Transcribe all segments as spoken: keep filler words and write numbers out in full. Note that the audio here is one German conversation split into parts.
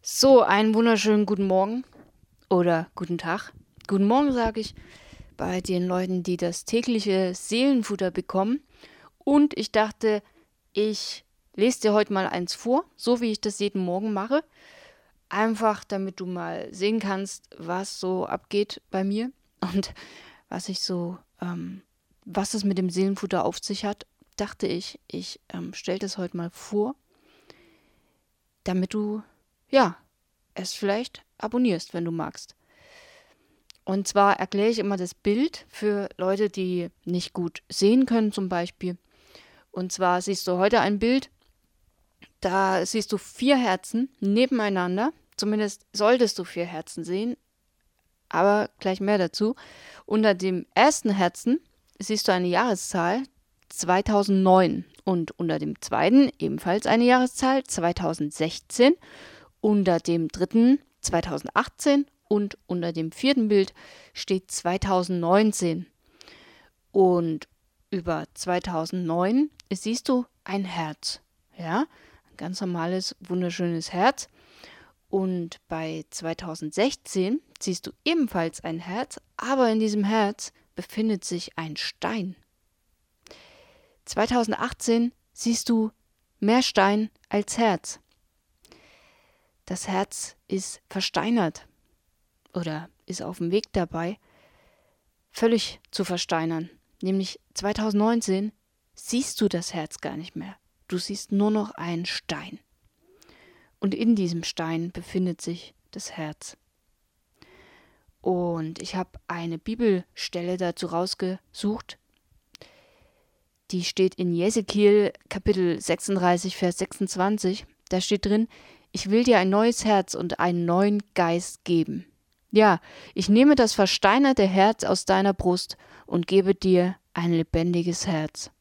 So, einen wunderschönen guten Morgen oder guten Tag. Guten Morgen sage ich bei den Leuten, die das tägliche Seelenfutter bekommen. Und ich dachte, ich lese dir heute mal eins vor, so wie ich das jeden Morgen mache. Einfach, damit du mal sehen kannst, was so abgeht bei mir und was ich so, ähm, was es mit dem Seelenfutter auf sich hat. Dachte ich, ich ähm, stelle das heute mal vor, damit du, ja, es vielleicht abonnierst, wenn du magst. Und zwar erkläre ich immer das Bild für Leute, die nicht gut sehen können zum Beispiel. Und zwar siehst du heute ein Bild, da siehst du vier Herzen nebeneinander. Zumindest solltest du vier Herzen sehen, aber gleich mehr dazu. Unter dem ersten Herzen siehst du eine Jahreszahl zweitausendneun und unter dem zweiten ebenfalls eine Jahreszahl zweitausendsechzehn, unter dem dritten zweitausendachtzehn und unter dem vierten Bild steht zweitausendneunzehn. Und über zweitausendneun siehst du ein Herz. Ja, ein ganz normales, wunderschönes Herz. Und bei zweitausendsechzehn siehst du ebenfalls ein Herz, aber in diesem Herz befindet sich ein Stein. zweitausendachtzehn siehst du mehr Stein als Herz. Das Herz ist versteinert oder ist auf dem Weg dabei, völlig zu versteinern. Nämlich zweitausendneunzehn siehst du das Herz gar nicht mehr. Du siehst nur noch einen Stein. Und in diesem Stein befindet sich das Herz. Und ich habe eine Bibelstelle dazu rausgesucht. Die steht in Jesekiel Kapitel sechsunddreißig, Vers sechsundzwanzig. Da steht drin: Ich will dir ein neues Herz und einen neuen Geist geben. Ja, ich nehme das versteinerte Herz aus deiner Brust und gebe dir ein lebendiges Herz.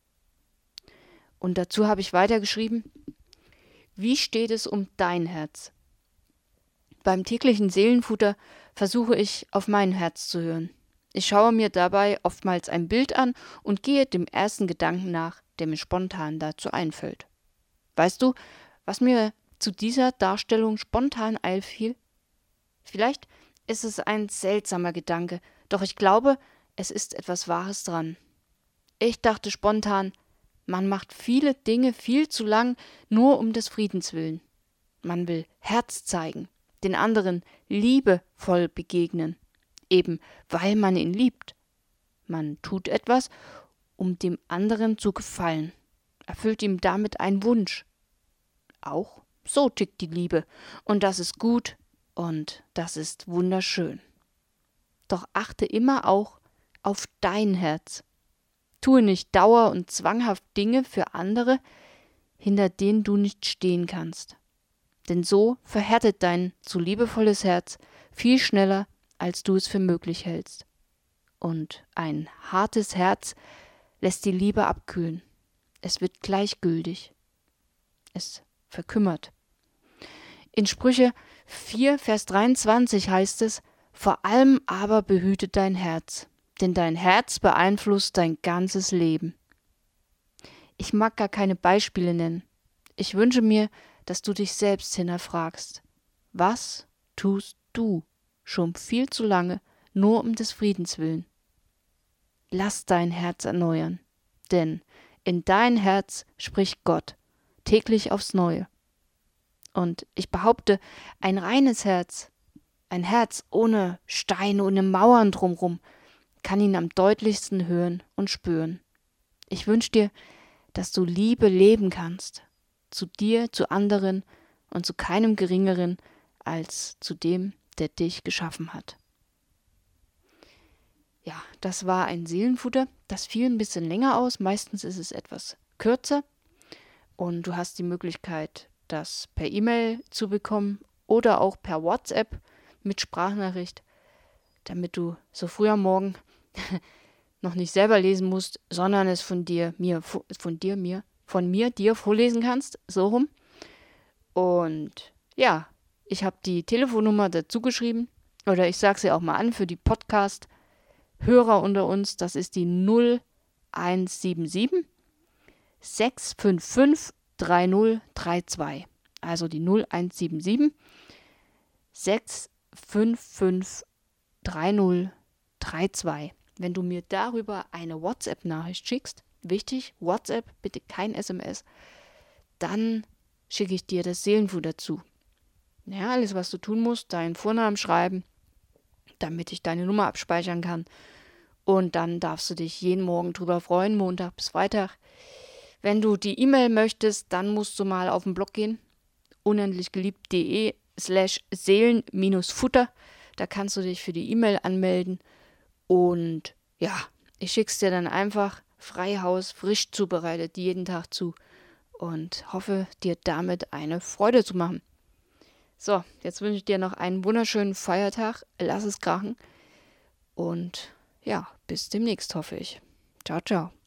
Und dazu habe ich weitergeschrieben: Wie steht es um dein Herz? Beim täglichen Seelenfutter versuche ich, auf mein Herz zu hören. Ich schaue mir dabei oftmals ein Bild an und gehe dem ersten Gedanken nach, der mir spontan dazu einfällt. Weißt du, was mir zu dieser Darstellung spontan einfiel? Vielleicht ist es ein seltsamer Gedanke, doch ich glaube, es ist etwas Wahres dran. Ich dachte spontan, man macht viele Dinge viel zu lang, nur um des Friedens willen. Man will Herz zeigen, den anderen liebevoll begegnen, eben weil man ihn liebt. Man tut etwas, um dem anderen zu gefallen, erfüllt ihm damit einen Wunsch. Auch so tickt die Liebe, und das ist gut und das ist wunderschön. Doch achte immer auch auf dein Herz. Tue nicht dauer- und zwanghaft Dinge für andere, hinter denen du nicht stehen kannst. Denn so verhärtet dein zu liebevolles Herz viel schneller, als du es für möglich hältst. Und ein hartes Herz lässt die Liebe abkühlen. Es wird gleichgültig. Es verkümmert. In Sprüche vier, Vers dreiundzwanzig heißt es: Vor allem aber behüte dein Herz, denn dein Herz beeinflusst dein ganzes Leben. Ich mag gar keine Beispiele nennen. Ich wünsche mir, dass du dich selbst hinterfragst. Was tust du schon viel zu lange, nur um des Friedens willen? Lass dein Herz erneuern, denn in dein Herz spricht Gott, täglich aufs Neue. Und ich behaupte, ein reines Herz, ein Herz ohne Steine, ohne Mauern drumherum, kann ihn am deutlichsten hören und spüren. Ich wünsche dir, dass du Liebe leben kannst, zu dir, zu anderen und zu keinem Geringeren als zu dem, der dich geschaffen hat. Ja, das war ein Seelenfutter. Das fiel ein bisschen länger aus. Meistens ist es etwas kürzer. Und du hast die Möglichkeit, das per E-Mail zu bekommen oder auch per WhatsApp mit Sprachnachricht, damit du so früh am Morgen noch nicht selber lesen musst, sondern es von dir, mir, von dir, mir, von mir, dir vorlesen kannst, so rum. Und ja, ich habe die Telefonnummer dazu geschrieben, oder ich sage sie auch mal an für die Podcast-Hörer unter uns, das ist die null eins sieben sieben sechs fünf fünf drei null drei zwei, also die null eins sieben sieben sechs fünf fünf drei null drei zwei. Wenn du mir darüber eine WhatsApp-Nachricht schickst, wichtig, WhatsApp, bitte kein S M S, dann schicke ich dir das Seelenfutter zu. Ja, alles, was du tun musst, deinen Vornamen schreiben, damit ich deine Nummer abspeichern kann. Und dann darfst du dich jeden Morgen drüber freuen, Montag bis Freitag. Wenn du die E-Mail möchtest, dann musst du mal auf den Blog gehen, unendlichgeliebt.de slash Seelen-Futter. Da kannst du dich für die E-Mail anmelden. Und ja, ich schick's dir dann einfach frei Haus, frisch zubereitet, jeden Tag zu. Und hoffe, dir damit eine Freude zu machen. So, jetzt wünsche ich dir noch einen wunderschönen Feiertag. Lass es krachen. Und ja, bis demnächst, hoffe ich. Ciao, ciao.